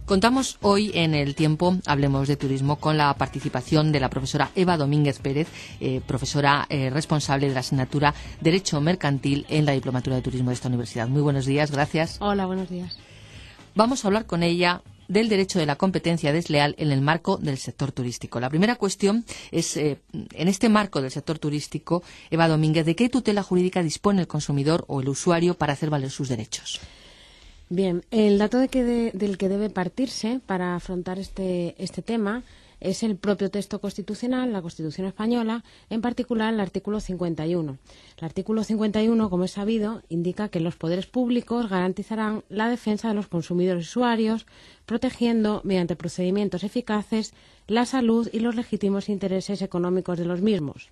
Contamos hoy en El Tiempo, Hablemos de Turismo, con la participación de la profesora Eva Domínguez Pérez, profesora responsable de la asignatura Derecho Mercantil en la Diplomatura de Turismo de esta universidad. Muy buenos días, gracias. Hola, buenos días. Vamos a hablar con ella del derecho de la competencia desleal en el marco del sector turístico. La primera cuestión es, en este marco del sector turístico, Eva Domínguez, ¿de qué tutela jurídica dispone el consumidor o el usuario para hacer valer sus derechos? Bien, el dato del que debe partirse para afrontar este tema es el propio texto constitucional, la Constitución española, en particular el artículo 51. El artículo 51, como es sabido, indica que los poderes públicos garantizarán la defensa de los consumidores y usuarios, protegiendo, mediante procedimientos eficaces, la salud y los legítimos intereses económicos de los mismos.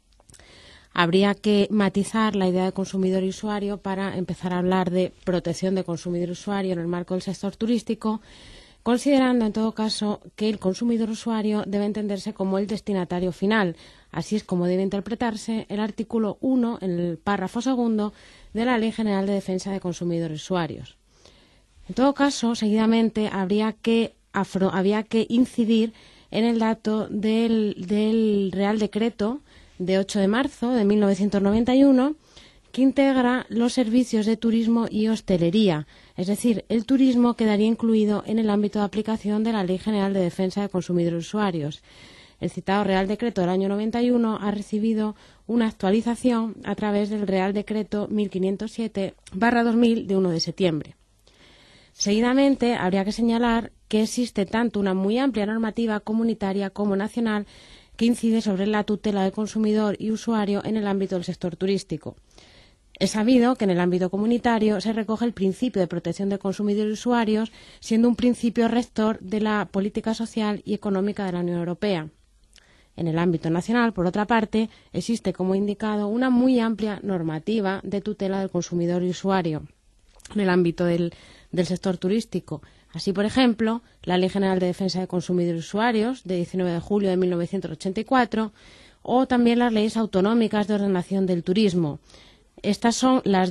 Habría que matizar la idea de consumidor y usuario para empezar a hablar de protección de consumidor y usuario en el marco del sector turístico, considerando en todo caso que el consumidor usuario debe entenderse como el destinatario final. Así es como debe interpretarse el artículo 1 en el párrafo segundo de la Ley General de Defensa de Consumidores y Usuarios. En todo caso, seguidamente habría que incidir en el dato del Real Decreto de 8 de marzo de 1991, que integra los servicios de turismo y hostelería, es decir, el turismo quedaría incluido en el ámbito de aplicación de la Ley General de Defensa de Consumidores y Usuarios. El citado Real Decreto del año 91 ha recibido una actualización a través del Real Decreto 1507/2000 de 1 de septiembre. Seguidamente, habría que señalar que existe tanto una muy amplia normativa comunitaria como nacional que incide sobre la tutela del consumidor y usuario en el ámbito del sector turístico. Es sabido que en el ámbito comunitario se recoge el principio de protección de consumidores y usuarios, siendo un principio rector de la política social y económica de la Unión Europea. En el ámbito nacional, por otra parte, existe, como he indicado, una muy amplia normativa de tutela del consumidor y usuario en el ámbito del sector turístico. Así, por ejemplo, la Ley General de Defensa de Consumidores y Usuarios, de 19 de julio de 1984, o también las leyes autonómicas de ordenación del turismo. Estas son las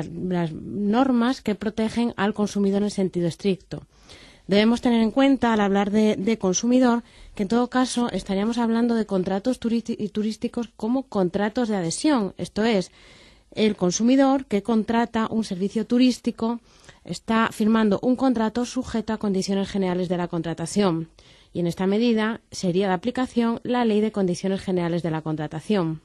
normas que protegen al consumidor en sentido estricto. Debemos tener en cuenta, al hablar de consumidor, que en todo caso estaríamos hablando de contratos turísticos como contratos de adhesión, esto es, el consumidor que contrata un servicio turístico está firmando un contrato sujeto a condiciones generales de la contratación, y en esta medida sería de aplicación la Ley de Condiciones Generales de la Contratación.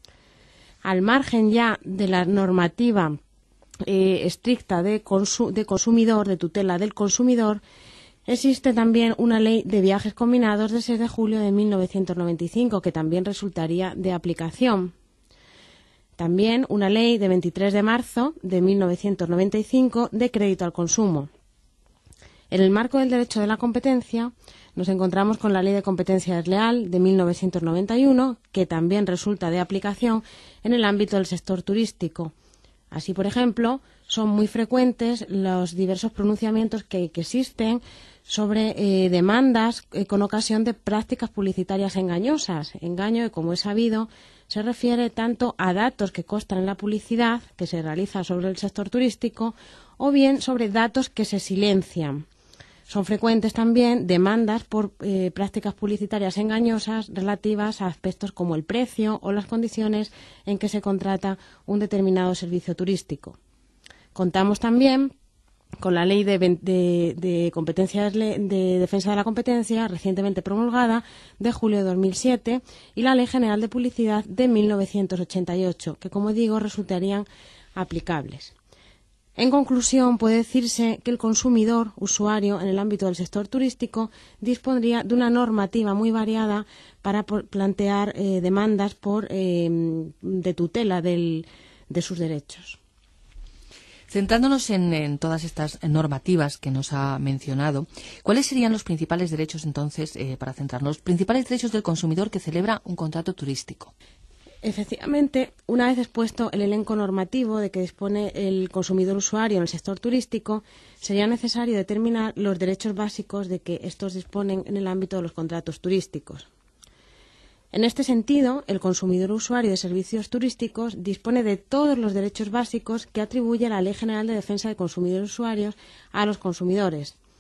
Al margen ya de la normativa estricta de consumidor, de tutela del consumidor, existe también una ley de viajes combinados de 6 de julio de 1995 que también resultaría de aplicación. También una ley de 23 de marzo de 1995 de crédito al consumo. En el marco del derecho de la competencia nos encontramos con la Ley de Competencia Desleal de 1991, que también resulta de aplicación en el ámbito del sector turístico. Así, por ejemplo, son muy frecuentes los diversos pronunciamientos que existen sobre demandas con ocasión de prácticas publicitarias engañosas. Engaño que, como es sabido, se refiere tanto a datos que constan en la publicidad que se realiza sobre el sector turístico o bien sobre datos que se silencian. Son frecuentes también demandas por prácticas publicitarias engañosas relativas a aspectos como el precio o las condiciones en que se contrata un determinado servicio turístico. Contamos también con la Ley de Competencias de Defensa de la Competencia, recientemente promulgada, de julio de 2007, y la Ley General de Publicidad de 1988, que, como digo, resultarían aplicables. En conclusión, puede decirse que el consumidor, usuario, en el ámbito del sector turístico, dispondría de una normativa muy variada para plantear demandas de tutela de sus derechos. Centrándonos en todas estas normativas que nos ha mencionado, ¿cuáles serían los principales derechos, entonces, para centrarnos, los principales derechos del consumidor que celebra un contrato turístico? Efectivamente, una vez expuesto el elenco normativo de que dispone el consumidor usuario en el sector turístico, sería necesario determinar los derechos básicos de que estos disponen en el ámbito de los contratos turísticos. En este sentido, el consumidor usuario de servicios turísticos dispone de todos los derechos básicos que atribuye la Ley General de Defensa de Consumidores y Usuarios a los consumidores.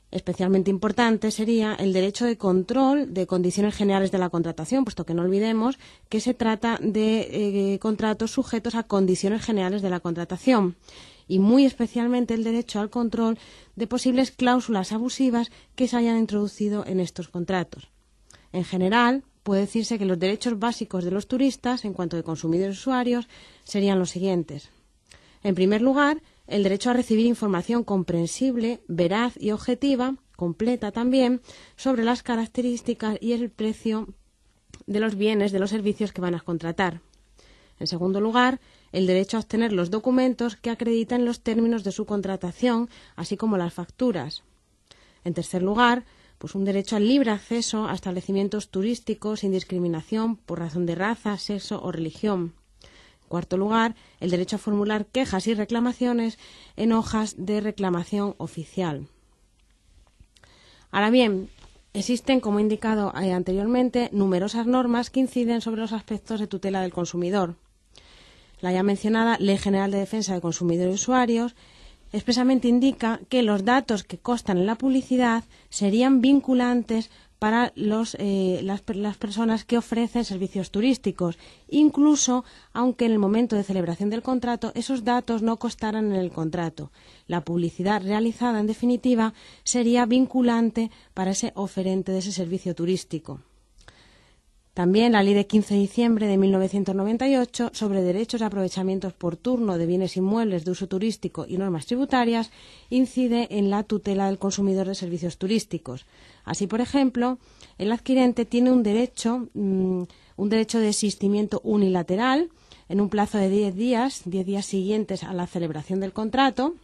Especialmente importante sería el derecho de control de condiciones generales de la contratación, puesto que no olvidemos que se trata de contratos sujetos a condiciones generales de la contratación, y muy especialmente el derecho al control de posibles cláusulas abusivas que se hayan introducido en estos contratos. En general, puede decirse que los derechos básicos de los turistas, en cuanto a consumidores y usuarios, serían los siguientes. En primer lugar, el derecho a recibir información comprensible, veraz y objetiva, completa también, sobre las características y el precio de los bienes, de los servicios que van a contratar. En segundo lugar, el derecho a obtener los documentos que acreditan los términos de su contratación, así como las facturas. En tercer lugar, pues un derecho al libre acceso a establecimientos turísticos sin discriminación por razón de raza, sexo o religión. En cuarto lugar, el derecho a formular quejas y reclamaciones en hojas de reclamación oficial. Ahora bien, existen, como he indicado anteriormente, numerosas normas que inciden sobre los aspectos de tutela del consumidor. La ya mencionada Ley General de Defensa de Consumidores y Usuarios expresamente indica que los datos que constan en la publicidad serían vinculantes para las personas que ofrecen servicios turísticos, incluso aunque en el momento de celebración del contrato esos datos no constaran en el contrato. La publicidad realizada, en definitiva, sería vinculante para ese oferente de ese servicio turístico. También la Ley de 15 de diciembre de 1998 sobre derechos y aprovechamientos por turno de bienes inmuebles de uso turístico y normas tributarias incide en la tutela del consumidor de servicios turísticos. Así, por ejemplo, el adquirente tiene un derecho de desistimiento unilateral en un plazo de 10 días siguientes a la celebración del contrato,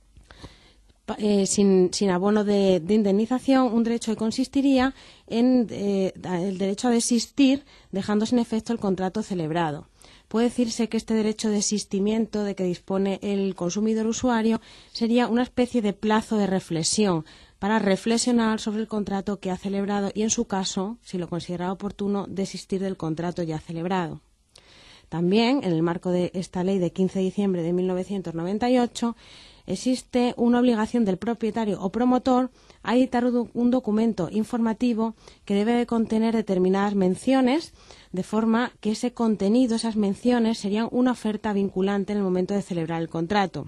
sin abono de indemnización, un derecho que consistiría en el derecho a desistir dejando sin efecto el contrato celebrado. Puede decirse que este derecho de desistimiento de que dispone el consumidor usuario sería una especie de plazo de reflexión para reflexionar sobre el contrato que ha celebrado y, en su caso, si lo considera oportuno, desistir del contrato ya celebrado. También, en el marco de esta ley de 15 de diciembre de 1998, existe una obligación del propietario o promotor a editar un documento informativo que debe de contener determinadas menciones, de forma que ese contenido, esas menciones, serían una oferta vinculante en el momento de celebrar el contrato.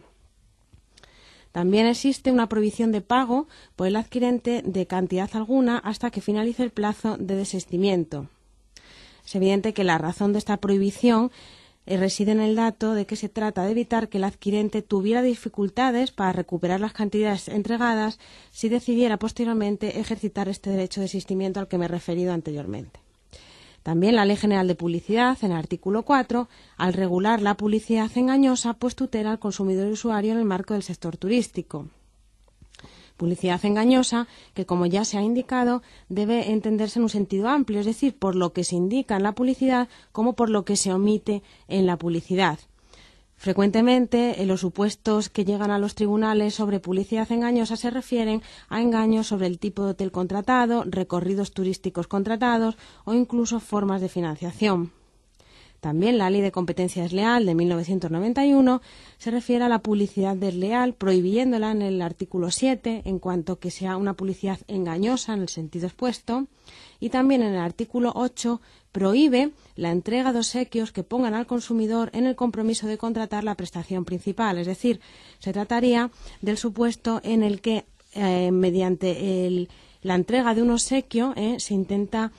También existe una prohibición de pago por el adquirente de cantidad alguna hasta que finalice el plazo de desistimiento. Es evidente que la razón de esta prohibición reside en el dato de que se trata de evitar que el adquirente tuviera dificultades para recuperar las cantidades entregadas si decidiera posteriormente ejercitar este derecho de desistimiento al que me he referido anteriormente. También la Ley General de Publicidad, en el artículo 4, al regular la publicidad engañosa, pues tutela al consumidor y usuario en el marco del sector turístico. Publicidad engañosa que, como ya se ha indicado, debe entenderse en un sentido amplio, es decir, por lo que se indica en la publicidad como por lo que se omite en la publicidad. Frecuentemente, los supuestos que llegan a los tribunales sobre publicidad engañosa se refieren a engaños sobre el tipo de hotel contratado, recorridos turísticos contratados o incluso formas de financiación. También la Ley de Competencia Desleal de 1991 se refiere a la publicidad desleal, prohibiéndola en el artículo 7 en cuanto que sea una publicidad engañosa en el sentido expuesto, y también en el artículo 8 prohíbe la entrega de obsequios que pongan al consumidor en el compromiso de contratar la prestación principal, es decir, se trataría del supuesto en el que mediante la entrega de un obsequio se intenta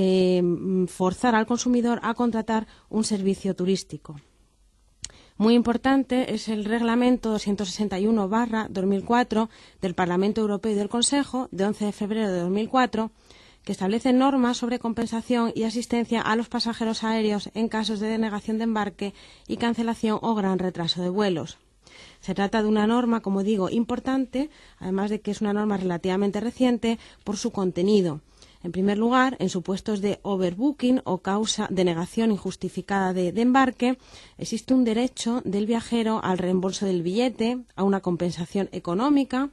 forzar al consumidor a contratar un servicio turístico. Muy importante es el Reglamento 261/2004 del Parlamento Europeo y del Consejo de 11 de febrero de 2004, que establece normas sobre compensación y asistencia a los pasajeros aéreos en casos de denegación de embarque y cancelación o gran retraso de vuelos. Se trata de una norma, como digo, importante, además de que es una norma relativamente reciente por su contenido. En primer lugar, en supuestos de overbooking o causa de negación injustificada de embarque, existe un derecho del viajero al reembolso del billete, a una compensación económica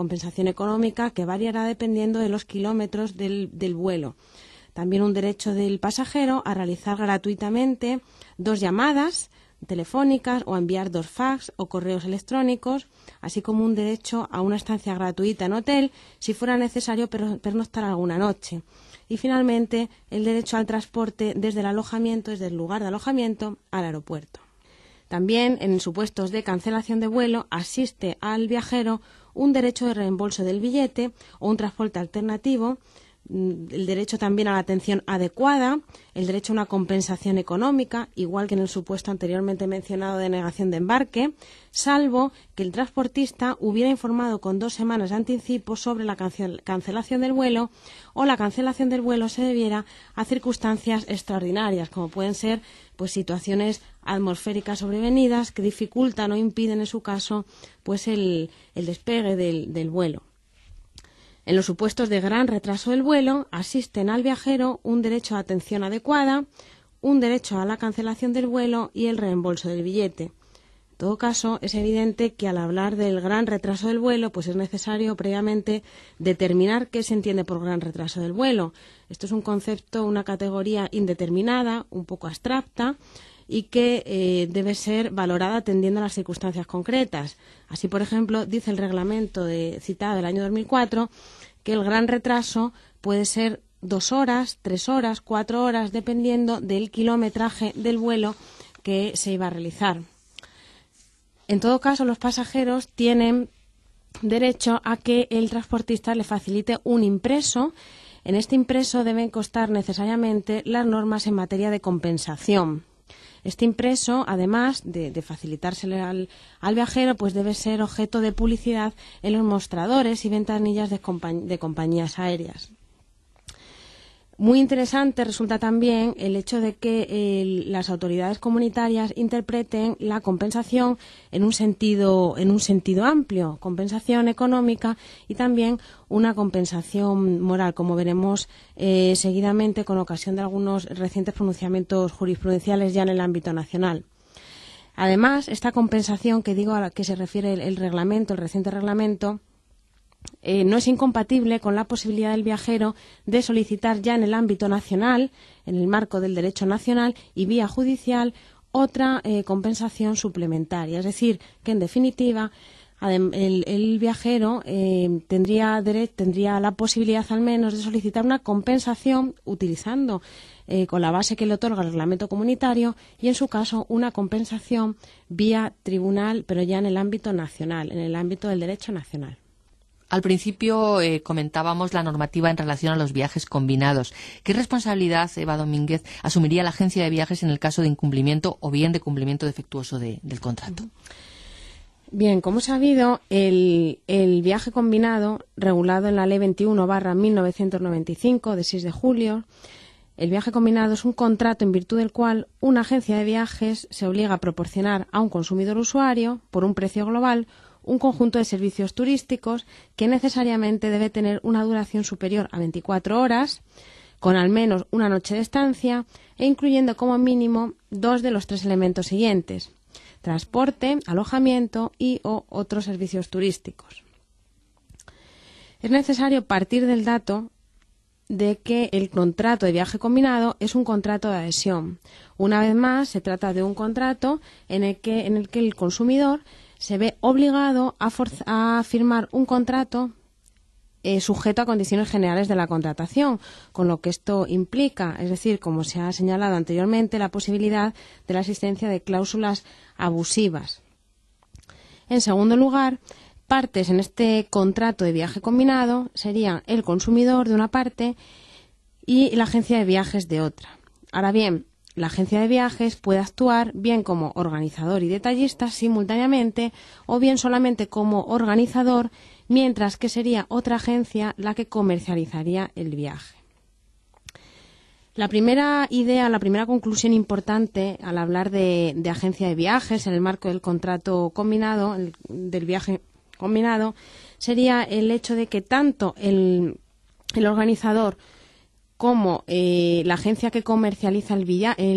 que variará dependiendo de los kilómetros del vuelo. También un derecho del pasajero a realizar gratuitamente 2 llamadas telefónicas o a enviar 2 fax o correos electrónicos, así como un derecho a una estancia gratuita en hotel si fuera necesario pernoctar alguna noche. Y finalmente el derecho al transporte desde el lugar de alojamiento al aeropuerto. También, en supuestos de cancelación de vuelo, asiste al viajero un derecho de reembolso del billete o un transporte alternativo, el derecho también a la atención adecuada, el derecho a una compensación económica, igual que en el supuesto anteriormente mencionado de negación de embarque, salvo que el transportista hubiera informado con 2 semanas de anticipo sobre la cancelación del vuelo o la cancelación del vuelo se debiera a circunstancias extraordinarias, como pueden ser pues situaciones atmosféricas sobrevenidas que dificultan o impiden en su caso pues el despegue del vuelo. En los supuestos de gran retraso del vuelo, asisten al viajero un derecho a atención adecuada, un derecho a la cancelación del vuelo y el reembolso del billete. En todo caso, es evidente que al hablar del gran retraso del vuelo, pues es necesario previamente determinar qué se entiende por gran retraso del vuelo. Esto es un concepto, una categoría indeterminada, un poco abstracta, y que debe ser valorada atendiendo a las circunstancias concretas. Así, por ejemplo, dice el reglamento citado del año 2004 que el gran retraso puede ser 2 horas, 3 horas, 4 horas, dependiendo del kilometraje del vuelo que se iba a realizar. En todo caso, los pasajeros tienen derecho a que el transportista le facilite un impreso. En este impreso deben constar necesariamente las normas en materia de compensación. Este impreso, además de facilitárselo al viajero, pues debe ser objeto de publicidad en los mostradores y ventanillas de compañías aéreas. Muy interesante resulta también el hecho de que las autoridades comunitarias interpreten la compensación en un sentido amplio, compensación económica y también una compensación moral, como veremos seguidamente con ocasión de algunos recientes pronunciamientos jurisprudenciales ya en el ámbito nacional. Además, esta compensación que digo a la que se refiere el reciente reglamento, no es incompatible con la posibilidad del viajero de solicitar ya en el ámbito nacional, en el marco del derecho nacional y vía judicial, otra compensación suplementaria. Es decir, que en definitiva el viajero tendría la posibilidad al menos de solicitar una compensación utilizando con la base que le otorga el reglamento comunitario y en su caso una compensación vía tribunal, pero ya en el ámbito nacional, en el ámbito del derecho nacional. Al principio comentábamos la normativa en relación a los viajes combinados. ¿Qué responsabilidad, Eva Domínguez, asumiría la agencia de viajes en el caso de incumplimiento o bien de cumplimiento defectuoso del contrato? Bien, como sabido, el viaje combinado, regulado en la Ley 21/1995, de 6 de julio, el viaje combinado es un contrato en virtud del cual una agencia de viajes se obliga a proporcionar a un consumidor usuario, por un precio global, un conjunto de servicios turísticos que necesariamente debe tener una duración superior a 24 horas, con al menos una noche de estancia e incluyendo como mínimo 2 de los 3 elementos siguientes: transporte, alojamiento y o otros servicios turísticos. Es necesario partir del dato de que el contrato de viaje combinado es un contrato de adhesión. Una vez más, se trata de un contrato en el que el consumidor se ve obligado a firmar un contrato sujeto a condiciones generales de la contratación, con lo que esto implica, es decir, como se ha señalado anteriormente, la posibilidad de la existencia de cláusulas abusivas. En segundo lugar, partes en este contrato de viaje combinado serían el consumidor de una parte y la agencia de viajes de otra. Ahora bien, la agencia de viajes puede actuar bien como organizador y detallista simultáneamente o bien solamente como organizador, mientras que sería otra agencia la que comercializaría el viaje. La primera conclusión importante al hablar de agencia de viajes en el marco del contrato combinado, del viaje combinado, sería el hecho de que tanto el organizador como la agencia que comercializa el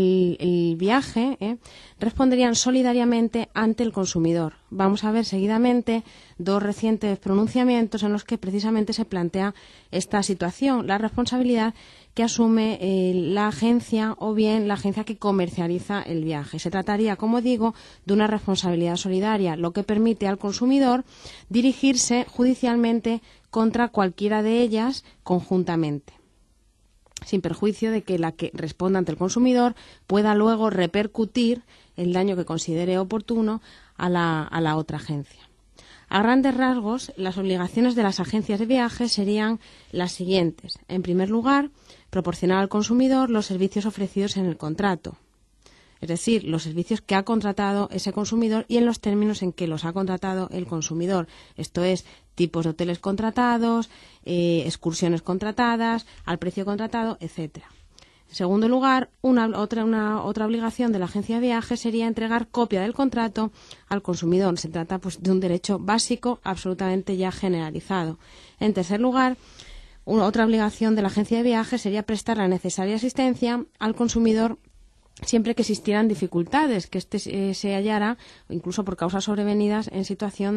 viaje responderían solidariamente ante el consumidor. Vamos a ver seguidamente dos recientes pronunciamientos en los que precisamente se plantea esta situación, la responsabilidad que asume la agencia o bien la agencia que comercializa el viaje. Se trataría, como digo, de una responsabilidad solidaria, lo que permite al consumidor dirigirse judicialmente contra cualquiera de ellas conjuntamente, sin perjuicio de que la que responda ante el consumidor pueda luego repercutir el daño que considere oportuno a la otra agencia. A grandes rasgos, las obligaciones de las agencias de viajes serían las siguientes. En primer lugar, proporcionar al consumidor los servicios ofrecidos en el contrato, es decir, los servicios que ha contratado ese consumidor y en los términos en que los ha contratado el consumidor. Esto es, tipos de hoteles contratados, excursiones contratadas, al precio contratado, etcétera. En segundo lugar, otra obligación de la agencia de viajes sería entregar copia del contrato al consumidor. Se trata de un derecho básico absolutamente ya generalizado. En tercer lugar, otra obligación de la agencia de viajes sería prestar la necesaria asistencia al consumidor siempre que existieran dificultades, que éste se hallara, incluso por causas sobrevenidas, en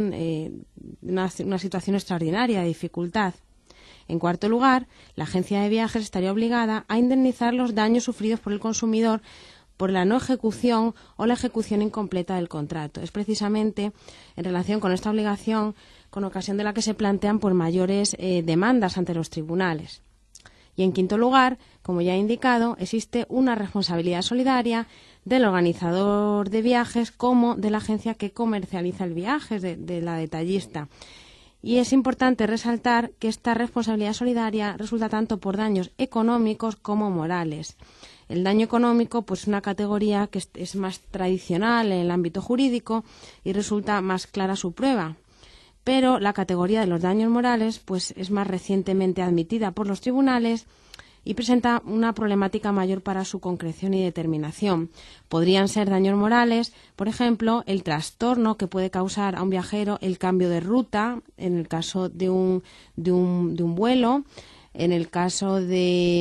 una situación extraordinaria de dificultad. En cuarto lugar, la agencia de viajes estaría obligada a indemnizar los daños sufridos por el consumidor por la no ejecución o la ejecución incompleta del contrato. Es precisamente en relación con esta obligación con ocasión de la que se plantean mayores demandas ante los tribunales. Y en quinto lugar, como ya he indicado, existe una responsabilidad solidaria del organizador de viajes como de la agencia que comercializa el viaje, de la detallista. Y es importante resaltar que esta responsabilidad solidaria resulta tanto por daños económicos como morales. El daño económico es una categoría que es más tradicional en el ámbito jurídico y resulta más clara su prueba. Pero la categoría de los daños morales es más recientemente admitida por los tribunales y presenta una problemática mayor para su concreción y determinación. Podrían ser daños morales, por ejemplo, el trastorno que puede causar a un viajero el cambio de ruta, en el caso de un vuelo, en el caso de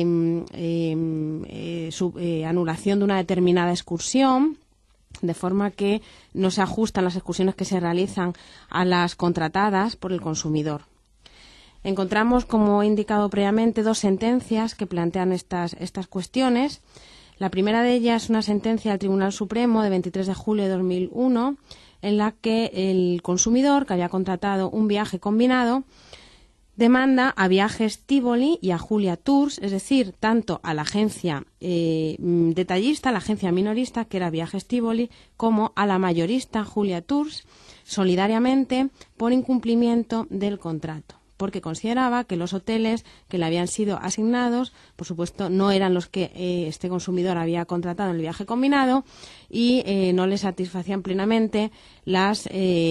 anulación de una determinada excursión, de forma que no se ajustan las excursiones que se realizan a las contratadas por el consumidor. Encontramos, como he indicado previamente, dos sentencias que plantean estas cuestiones. La primera de ellas es una sentencia del Tribunal Supremo de 23 de julio de 2001, en la que el consumidor, que había contratado un viaje combinado, demanda a Viajes Tívoli y a Julia Tours, es decir, tanto a la agencia detallista, la agencia minorista, que era Viajes Tívoli, como a la mayorista Julia Tours, solidariamente por incumplimiento del contrato, porque consideraba que los hoteles que le habían sido asignados, por supuesto, no eran los que este consumidor había contratado en el viaje combinado y no le satisfacían plenamente las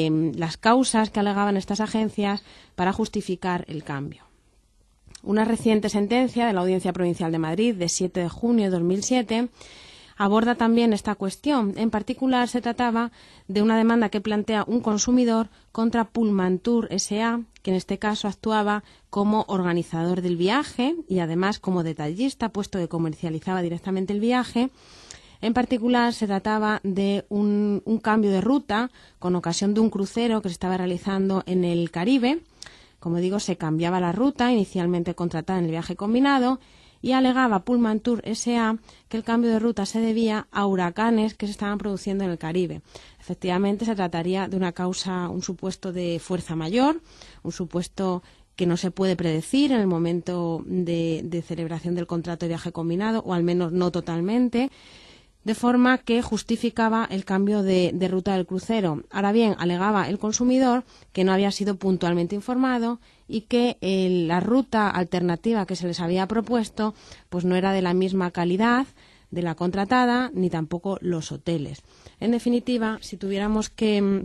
causas que alegaban estas agencias para justificar el cambio. Una reciente sentencia de la Audiencia Provincial de Madrid de 7 de junio de 2007 aborda también esta cuestión. En particular, se trataba de una demanda que plantea un consumidor contra Pullmantur S.A., que en este caso actuaba como organizador del viaje y además como detallista, puesto que comercializaba directamente el viaje. En particular, se trataba de un cambio de ruta con ocasión de un crucero que se estaba realizando en el Caribe. Como digo, se cambiaba la ruta inicialmente contratada en el viaje combinado y alegaba Pullmantur S.A. que el cambio de ruta se debía a huracanes que se estaban produciendo en el Caribe. Efectivamente, se trataría de una causa, un supuesto de fuerza mayor, un supuesto que no se puede predecir en el momento de celebración del contrato de viaje combinado, o al menos no totalmente, de forma que justificaba el cambio de ruta del crucero. Ahora bien, alegaba el consumidor que no había sido puntualmente informado y que la ruta alternativa que se les había propuesto no era de la misma calidad de la contratada, ni tampoco los hoteles. En definitiva, si tuviéramos que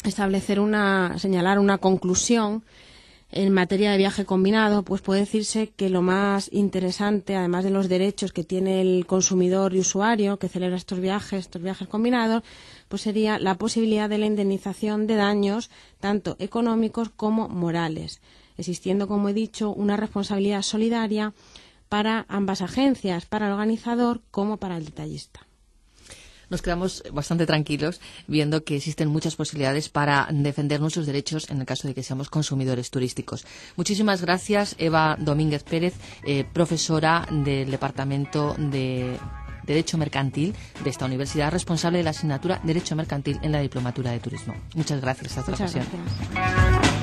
señalar una conclusión en materia de viaje combinado, puede decirse que lo más interesante, además de los derechos que tiene el consumidor y usuario que celebra estos viajes combinados, sería la posibilidad de la indemnización de daños tanto económicos como morales, existiendo, como he dicho, una responsabilidad solidaria para ambas agencias, para el organizador como para el detallista. Nos quedamos bastante tranquilos viendo que existen muchas posibilidades para defender nuestros derechos en el caso de que seamos consumidores turísticos. Muchísimas gracias, Eva Domínguez Pérez, profesora del Departamento de Derecho Mercantil de esta universidad, responsable de la asignatura Derecho Mercantil en la Diplomatura de Turismo. Muchas gracias. Hasta la próxima.